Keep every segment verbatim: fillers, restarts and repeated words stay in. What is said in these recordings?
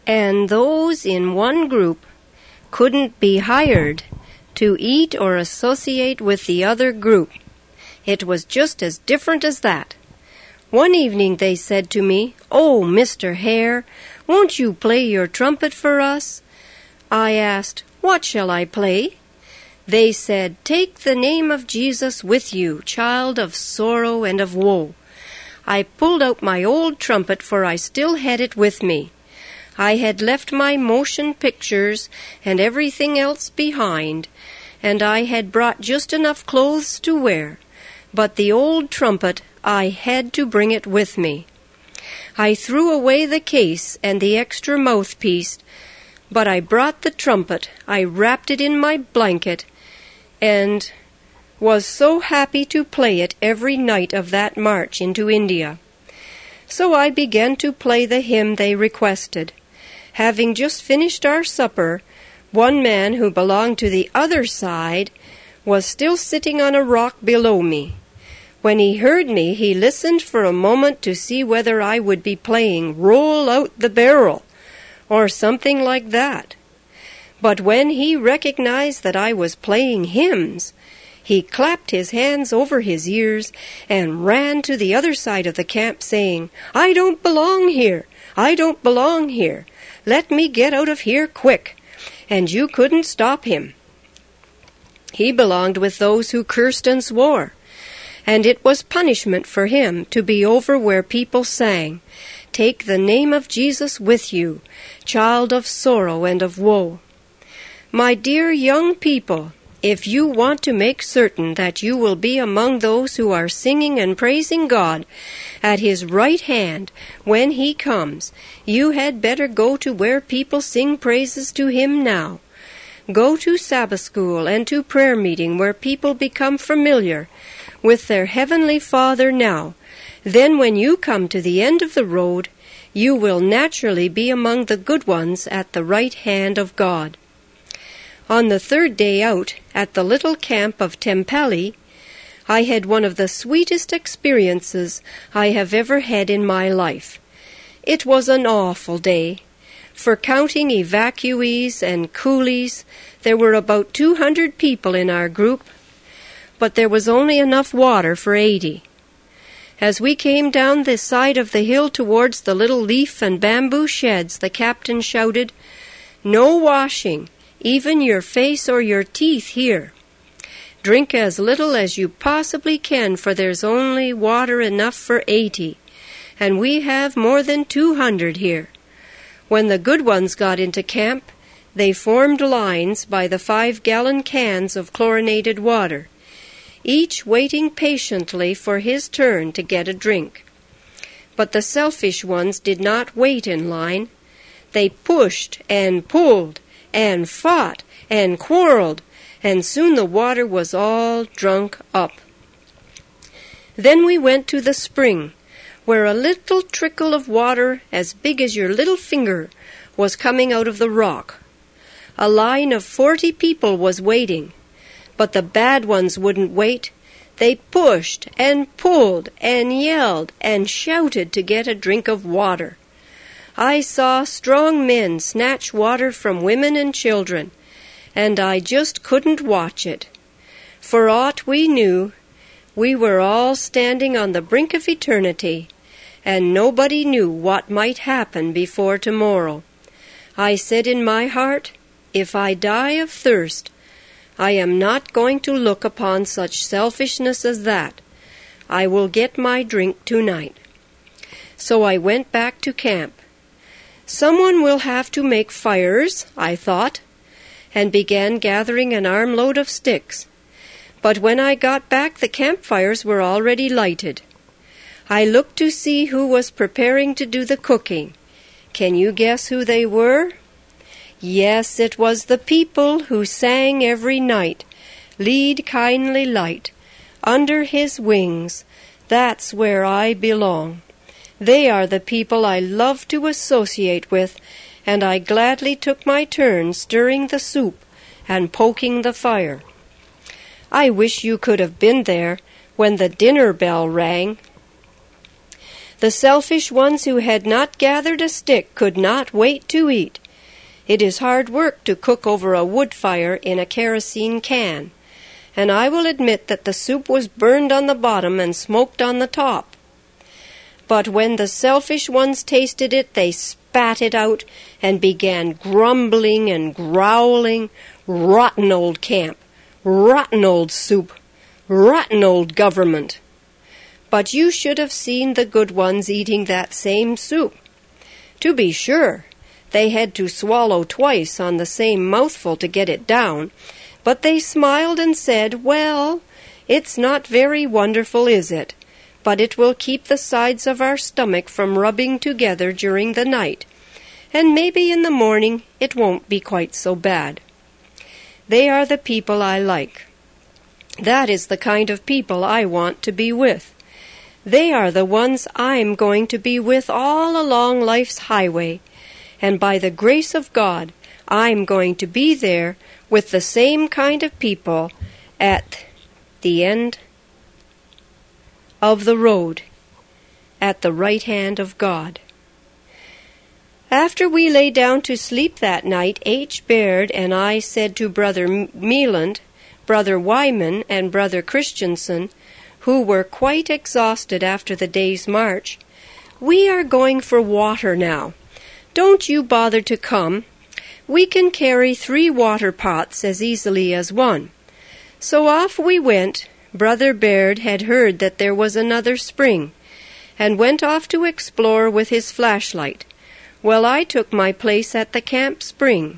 and those in one group couldn't be hired to eat or associate with the other group. It was just as different as that. One evening they said to me, "Oh, Mister Hare, won't you play your trumpet for us?" I asked, "What shall I play?" They said, "Take the name of Jesus with you, child of sorrow and of woe." I pulled out my old trumpet, for I still had it with me. I had left my motion pictures and everything else behind, and I had brought just enough clothes to wear. But the old trumpet, I had to bring it with me. I threw away the case and the extra mouthpiece, but I brought the trumpet. I wrapped it in my blanket and was so happy to play it every night of that march into India. So I began to play the hymn they requested. Having just finished our supper, one man who belonged to the other side was still sitting on a rock below me. When he heard me, he listened for a moment to see whether I would be playing "Roll Out the Barrel" or something like that. But when he recognized that I was playing hymns, he clapped his hands over his ears and ran to the other side of the camp, saying, "I don't belong here! I don't belong here! Let me get out of here quick!" And you couldn't stop him. He belonged with those who cursed and swore, and it was punishment for him to be over where people sang, "Take the name of Jesus with you, child of sorrow and of woe." My dear young people, if you want to make certain that you will be among those who are singing and praising God at His right hand when He comes, you had better go to where people sing praises to Him now. Go to Sabbath school and to prayer meeting where people become familiar with their Heavenly Father now. Then when you come to the end of the road, you will naturally be among the good ones at the right hand of God. On the third day out at the little camp of Tempeli, I had one of the sweetest experiences I have ever had in my life. It was an awful day. For counting evacuees and coolies, there were about two hundred people in our group, but there was only enough water for eighty. As we came down the side of the hill towards the little leaf and bamboo sheds, the captain shouted, "No washing, even your face or your teeth here. Drink as little as you possibly can, for there's only water enough for eighty, and we have more than two hundred here." When the good ones got into camp, they formed lines by the five-gallon cans of chlorinated water, each waiting patiently for his turn to get a drink. But the selfish ones did not wait in line. They pushed and pulled and fought and quarreled, and soon the water was all drunk up. Then we went to the spring, where a little trickle of water as big as your little finger was coming out of the rock. A line of forty people was waiting, but the bad ones wouldn't wait. They pushed and pulled and yelled and shouted to get a drink of water. I saw strong men snatch water from women and children, and I just couldn't watch it. For aught we knew, we were all standing on the brink of eternity, and nobody knew what might happen before tomorrow. I said in my heart, if I die of thirst, I am not going to look upon such selfishness as that. I will get my drink tonight. So I went back to camp. Someone will have to make fires, I thought, and began gathering an armload of sticks. But when I got back, the campfires were already lighted. I looked to see who was preparing to do the cooking. Can you guess who they were? Yes, it was the people who sang every night, "Lead, kindly light, under His wings, that's where I belong." They are the people I love to associate with, and I gladly took my turn stirring the soup and poking the fire. I wish you could have been there when the dinner bell rang. The selfish ones who had not gathered a stick could not wait to eat. It is hard work to cook over a wood fire in a kerosene can, and I will admit that the soup was burned on the bottom and smoked on the top. But when the selfish ones tasted it, they spat it out and began grumbling and growling. Rotten old camp, rotten old soup, rotten old government. But you should have seen the good ones eating that same soup. To be sure, they had to swallow twice on the same mouthful to get it down, but they smiled and said, "Well, it's not very wonderful, is it? But it will keep the sides of our stomach from rubbing together during the night, and maybe in the morning it won't be quite so bad." They are the people I like. That is the kind of people I want to be with. They are the ones I'm going to be with all along life's highway, and by the grace of God, I'm going to be there with the same kind of people at the end of the road, at the right hand of God. After we lay down to sleep that night, H. Baird and I said to Brother Mealand, Brother Wyman, and Brother Christensen, who were quite exhausted after the day's march, "We are going for water now. Don't you bother to come. We can carry three water pots as easily as one." So off we went. Brother Baird had heard that there was another spring, and went off to explore with his flashlight, while I took my place at the camp spring,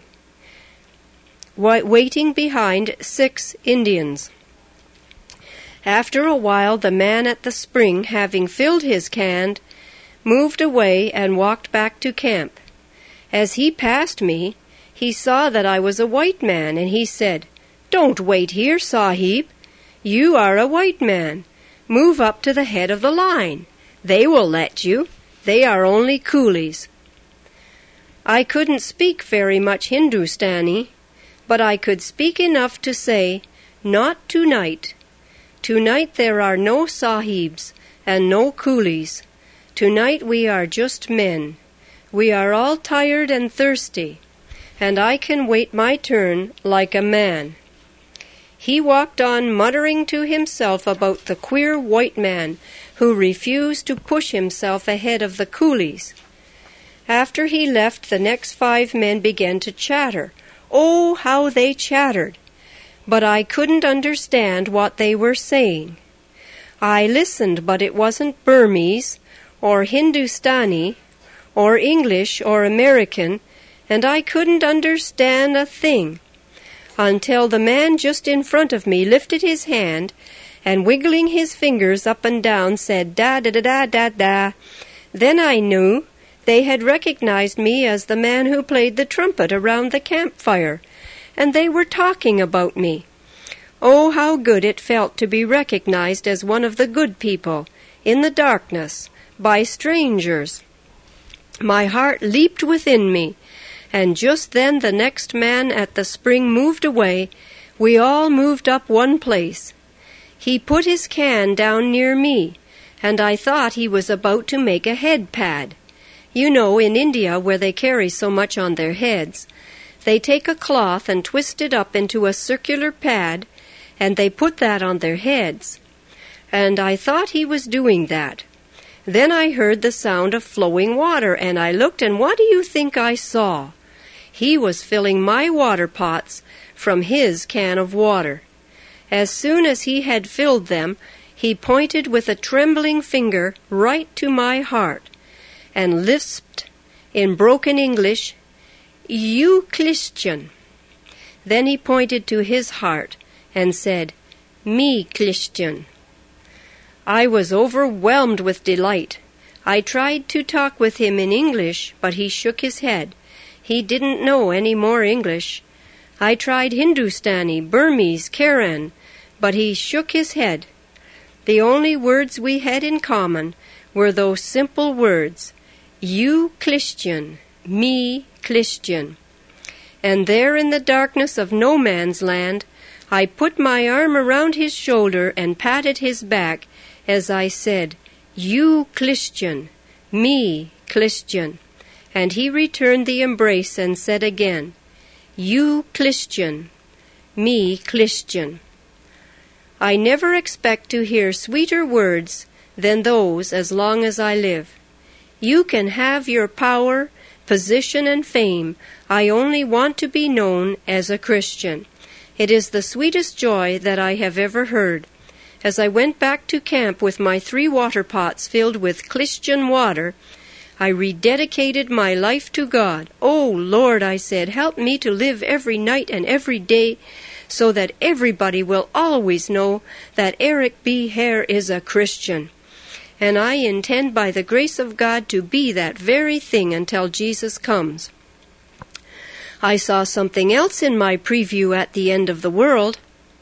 waiting behind six Indians. After a while, the man at the spring, having filled his can, moved away and walked back to camp. As he passed me, he saw that I was a white man, and he said, "Don't wait here, Sahib. You are a white man. Move up to the head of the line. They will let you. They are only coolies." I couldn't speak very much Hindustani, but I could speak enough to say, "Not tonight. Tonight there are no sahibs and no coolies. Tonight we are just men. We are all tired and thirsty, and I can wait my turn like a man." He walked on, muttering to himself about the queer white man who refused to push himself ahead of the coolies. After he left, the next five men began to chatter. Oh, how they chattered! But I couldn't understand what they were saying. I listened, but it wasn't Burmese, or Hindustani, or English, or American, and I couldn't understand a thing, until the man just in front of me lifted his hand, and wiggling his fingers up and down, said, "Da-da-da-da-da-da." Then I knew they had recognized me as the man who played the trumpet around the campfire, and they were talking about me. Oh, how good it felt to be recognized as one of the good people, in the darkness, by strangers. My heart leaped within me, and just then the next man at the spring moved away. We all moved up one place. He put his can down near me, and I thought he was about to make a head pad. You know, in India, where they carry so much on their heads, they take a cloth and twist it up into a circular pad, and they put that on their heads. And I thought he was doing that. Then I heard the sound of flowing water, and I looked, and what do you think I saw? He was filling my water pots from his can of water. As soon as he had filled them, he pointed with a trembling finger right to my heart, and lisped in broken English, "You Christian." Then he pointed to his heart and said, "Me Christian." I was overwhelmed with delight. I tried to talk with him in English, but he shook his head. He didn't know any more English. I tried Hindustani, Burmese, Karen, but he shook his head. The only words we had in common were those simple words, "You Christian, me Christian." And there in the darkness of no man's land, I put my arm around his shoulder and patted his back as I said, "You Christian, Me, Christian. And he returned the embrace and said again, You, Christian. Me, Christian. I never expect to hear sweeter words than those as long as I live. You can have your power, position, and fame. I only want to be known as a Christian. It is the sweetest joy that I have ever heard. As I went back to camp with my three water pots filled with Christian water, I rededicated my life to God. Oh, Lord, I said, help me to live every night and every day so that everybody will always know that Eric B. Hare is a Christian. And I intend by the grace of God to be that very thing until Jesus comes. I saw something else in my preview at the end of the world.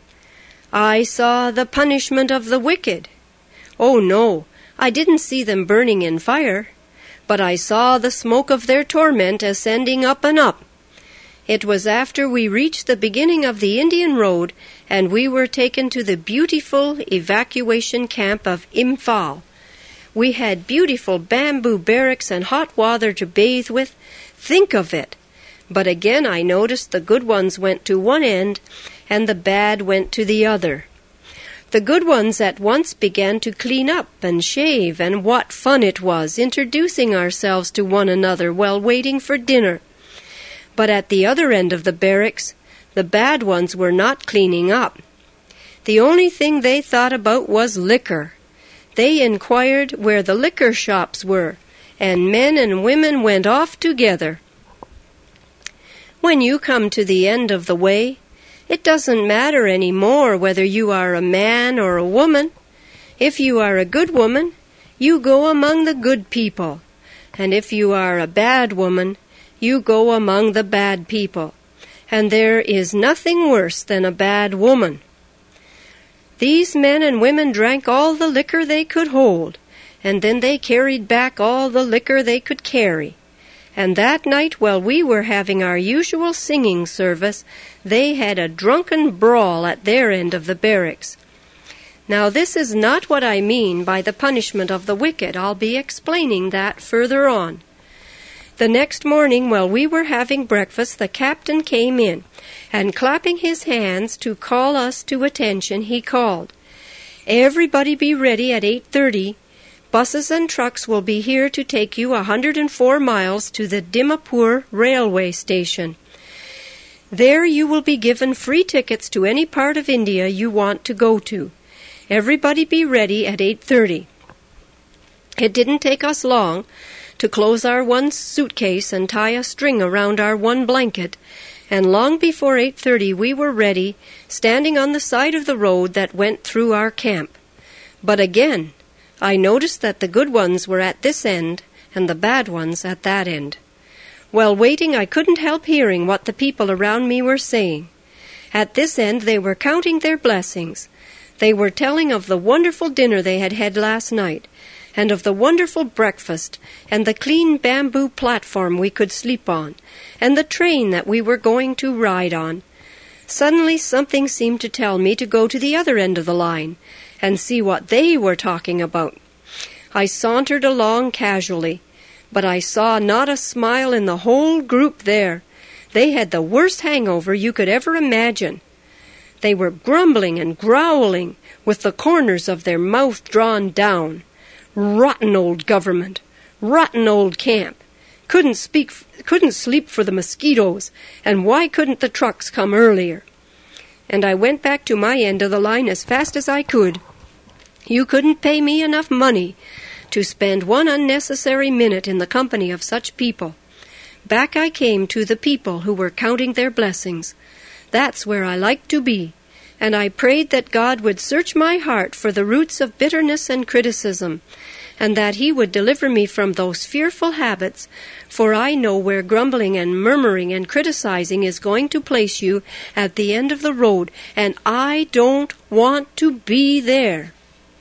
I saw the punishment of the wicked. Oh, no, I didn't see them burning in fire, but I saw the smoke of their torment ascending up and up. It was after we reached the beginning of the Indian Road, and we were taken to the beautiful evacuation camp of Imphal. We had beautiful bamboo barracks and hot water to bathe with. Think of it! But again I noticed the good ones went to one end, and the bad went to the other. The good ones at once began to clean up and shave, and what fun it was introducing ourselves to one another while waiting for dinner. But at the other end of the barracks, the bad ones were not cleaning up. The only thing they thought about was liquor. They inquired where the liquor shops were, and men and women went off together. When you come to the end of the way, it doesn't matter any more whether you are a man or a woman. If you are a good woman, you go among the good people. And if you are a bad woman, you go among the bad people. And there is nothing worse than a bad woman. These men and women drank all the liquor they could hold, and then they carried back all the liquor they could carry. And that night, while we were having our usual singing service, they had a drunken brawl at their end of the barracks. Now, this is not what I mean by the punishment of the wicked. I'll be explaining that further on. The next morning, while we were having breakfast, the captain came in, and clapping his hands to call us to attention, he called, Everybody be ready at eight thirty. Buses and trucks will be here to take you one hundred four miles to the Dimapur railway station. There you will be given free tickets to any part of India you want to go to. Everybody be ready at eight thirty. It didn't take us long to close our one suitcase and tie a string around our one blanket, and long before eight thirty we were ready, standing on the side of the road that went through our camp. But again, I noticed that the good ones were at this end and the bad ones at that end. While waiting, I couldn't help hearing what the people around me were saying. At this end, they were counting their blessings. They were telling of the wonderful dinner they had had last night, and of the wonderful breakfast, and the clean bamboo platform we could sleep on, and the train that we were going to ride on. Suddenly something seemed to tell me to go to the other end of the line, and see what they were talking about. I sauntered along casually, but I saw not a smile in the whole group there. They had the worst hangover you could ever imagine. They were grumbling and growling, with the corners of their mouth drawn down. Rotten old government, rotten old camp. Couldn't speak, couldn't sleep for the mosquitoes, and why couldn't the trucks come earlier? And I went back to my end of the line as fast as I could. You couldn't pay me enough money to spend one unnecessary minute in the company of such people. Back I came to the people who were counting their blessings. That's where I like to be, and I prayed that God would search my heart for the roots of bitterness and criticism, and that He would deliver me from those fearful habits, for I know where grumbling and murmuring and criticizing is going to place you at the end of the road, and I don't want to be there.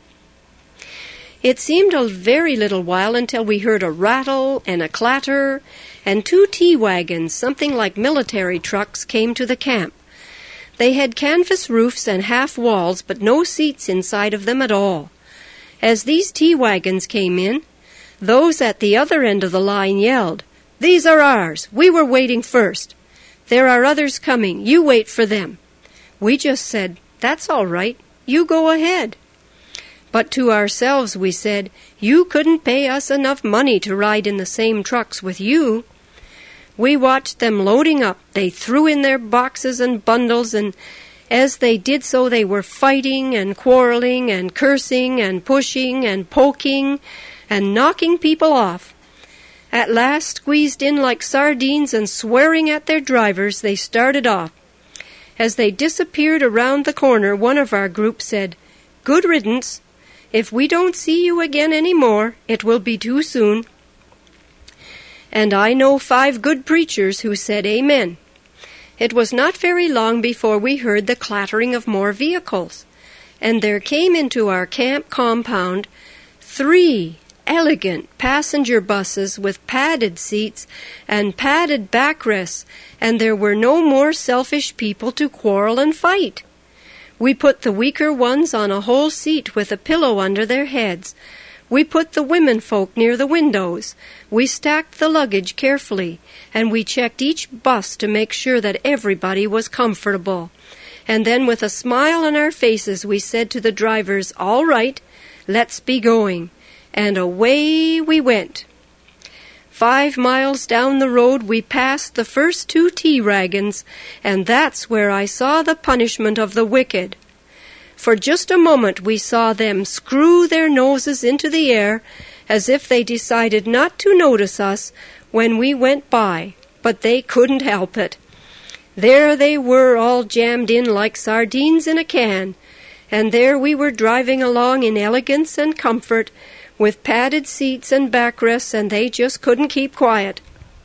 It seemed a very little while until we heard a rattle and a clatter, and two T-wagons, something like military trucks, came to the camp. They had canvas roofs and half walls, but no seats inside of them at all. As these T-wagons came in, Those at the other end of the line yelled, "These are ours. We were waiting first. There are others coming. You wait for them." We just said, "That's all right. You go ahead." But to ourselves we said, "You couldn't pay us enough money to ride in the same trucks with you." We watched them loading up. They threw in their boxes and bundles, and as they did so they were fighting and quarreling and cursing and pushing and poking and knocking people off. At last, squeezed in like sardines and swearing at their drivers, they started off. As they disappeared around the corner, one of our group said, "Good riddance. If we don't see you again any more, it will be too soon." And I know five good preachers who said amen. It was not very long before we heard the clattering of more vehicles, and there came into our camp compound three elegant passenger buses with padded seats and padded backrests, and there were no more selfish people to quarrel and fight. We put the weaker ones on a whole seat with a pillow under their heads. We put the women folk near the windows. We stacked the luggage carefully, and we checked each bus to make sure that everybody was comfortable. And then with a smile on our faces, we said to the drivers, "All right, let's be going." And away we went. Five miles down the road we passed the first two T-wagons, and that's where I saw the punishment of the wicked. For just a moment we saw them screw their noses into the air as if they decided not to notice us when we went by, but they couldn't help it. There they were, all jammed in like sardines in a can, and there we were driving along in elegance and comfort, with padded seats and backrests, and they just couldn't keep quiet.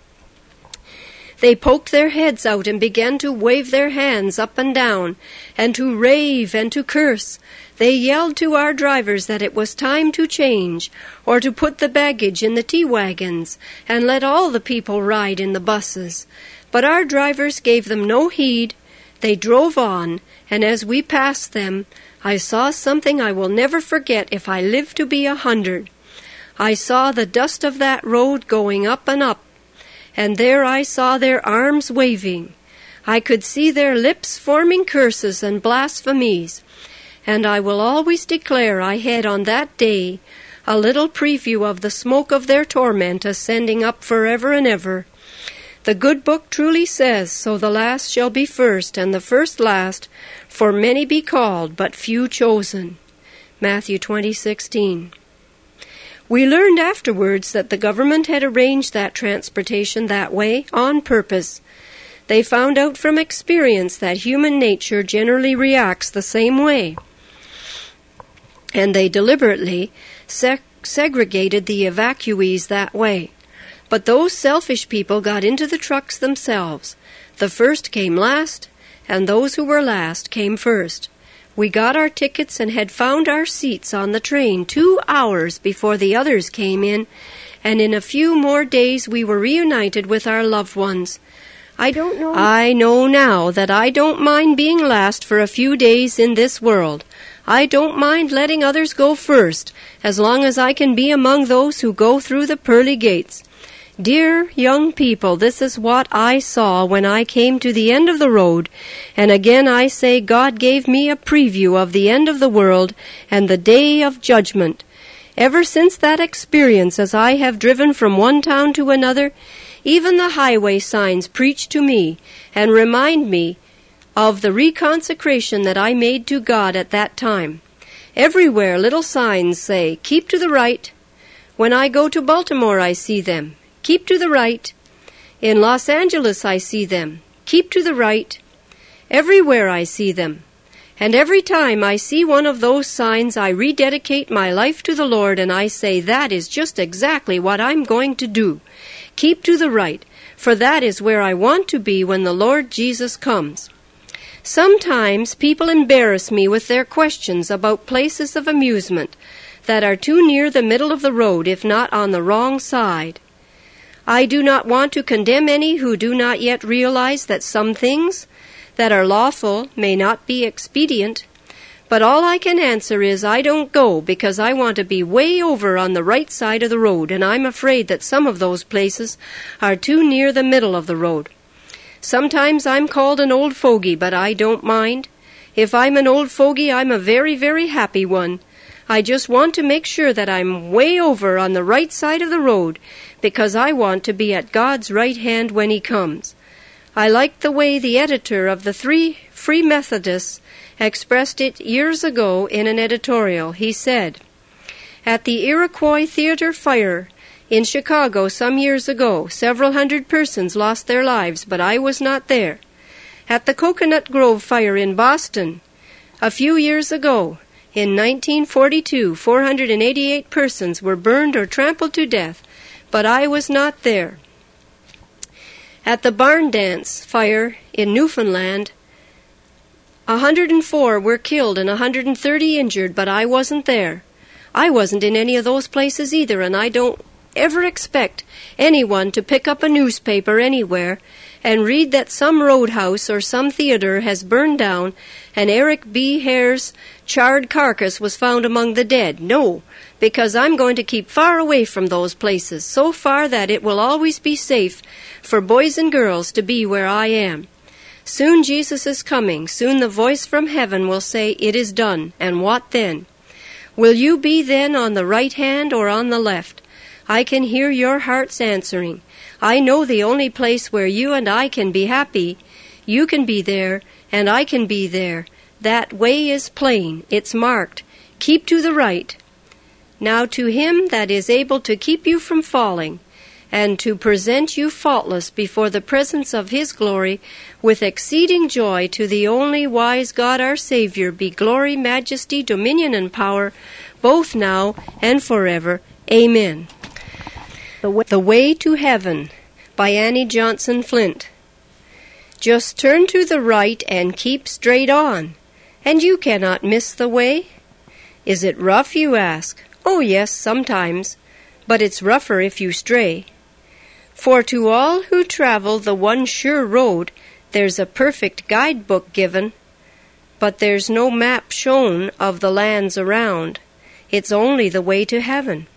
They poked their heads out and began to wave their hands up and down, and to rave and to curse. They yelled to our drivers that it was time to change, or to put the baggage in the T-wagons, and let all the people ride in the buses. But our drivers gave them no heed. They drove on, and as we passed them, I saw something I will never forget if I live to be a hundred. I saw the dust of that road going up and up, and there I saw their arms waving. I could see their lips forming curses and blasphemies, and I will always declare I had on that day a little preview of the smoke of their torment ascending up forever and ever. The good book truly says, "So the last shall be first, and the first last, for many be called, but few chosen." Matthew twenty sixteen. We learned afterwards that the government had arranged that transportation that way on purpose. They found out from experience that human nature generally reacts the same way, and they deliberately seg- segregated the evacuees that way. But those selfish people got into the trucks themselves. The first came last, and those who were last came first. We got our tickets and had found our seats on the train two hours before the others came in, and in a few more days we were reunited with our loved ones. I don't know. I know now that I don't mind being last for a few days in this world. I don't mind letting others go first, as long as I can be among those who go through the pearly gates. Dear young people, this is what I saw when I came to the end of the road, and again I say God gave me a preview of the end of the world and the day of judgment. Ever since that experience, as I have driven from one town to another, even the highway signs preach to me and remind me of the reconsecration that I made to God at that time. Everywhere little signs say, "Keep to the right." When I go to Baltimore, I see them. Keep to the right. In Los Angeles, I see them. Keep to the right. Everywhere I see them. And every time I see one of those signs, I rededicate my life to the Lord, and I say, that is just exactly what I'm going to do. Keep to the right, for that is where I want to be when the Lord Jesus comes. Sometimes people embarrass me with their questions about places of amusement that are too near the middle of the road, if not on the wrong side. I do not want to condemn any who do not yet realize that some things that are lawful may not be expedient, But all I can answer is I don't go because I want to be way over on the right side of the road, and I'm afraid that some of those places are too near the middle of the road. Sometimes I'm called an old fogey, but I don't mind. If I'm an old fogey, I'm a very, very happy one. I just want to make sure that I'm way over on the right side of the road because I want to be at God's right hand when He comes. I like the way the editor of the Three Free Methodists expressed it years ago in an editorial. He said, "At the Iroquois Theater fire in Chicago some years ago, several hundred persons lost their lives, but I was not there. At the Coconut Grove fire in Boston a few years ago, in nineteen forty-two, four hundred eighty-eight persons were burned or trampled to death, but I was not there. At the Barn Dance fire in Newfoundland, one hundred four were killed and one hundred thirty injured, but I wasn't there. I wasn't in any of those places either, and I don't ever expect anyone to pick up a newspaper anywhere and read that some roadhouse or some theater has burned down and Eric B. Hare's charred carcass was found among the dead. No, because I'm going to keep far away from those places, so far that it will always be safe for boys and girls to be where I am. Soon Jesus is coming. Soon the voice from heaven will say, 'It is done.' And what then? Will you be then on the right hand or on the left? I can hear your hearts answering. I know the only place where you and I can be happy. You can be there, and I can be there. That way is plain. It's marked. Keep to the right. Now to Him that is able to keep you from falling, and to present you faultless before the presence of His glory with exceeding joy, to the only wise God our Savior, be glory, majesty, dominion, and power, both now and forever. Amen." The Way, the Way to Heaven by Annie Johnson Flint. Just turn to the right and keep straight on, and you cannot miss the way. Is it rough, you ask? Oh, yes, sometimes, but it's rougher if you stray. For to all who travel the one sure road, there's a perfect guidebook given, but there's no map shown of the lands around. It's only the way to heaven.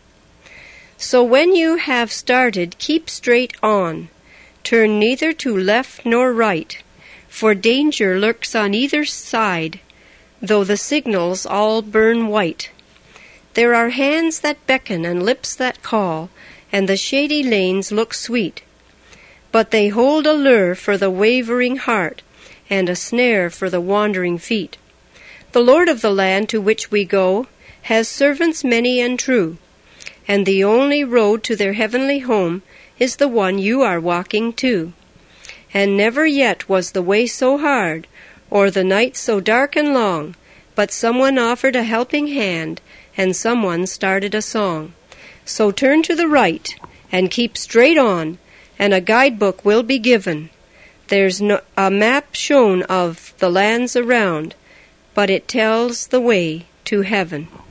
So when you have started, keep straight on. Turn neither to left nor right, for danger lurks on either side, though the signals all burn white. There are hands that beckon and lips that call, and the shady lanes look sweet, but they hold a lure for the wavering heart and a snare for the wandering feet. The Lord of the land to which we go has servants many and true, and the only road to their heavenly home is the one you are walking to. And never yet was the way so hard, or the night so dark and long, but someone offered a helping hand, and someone started a song. So turn to the right, and keep straight on, and a guidebook will be given. There's no, a map shown of the lands around, but it tells the way to heaven.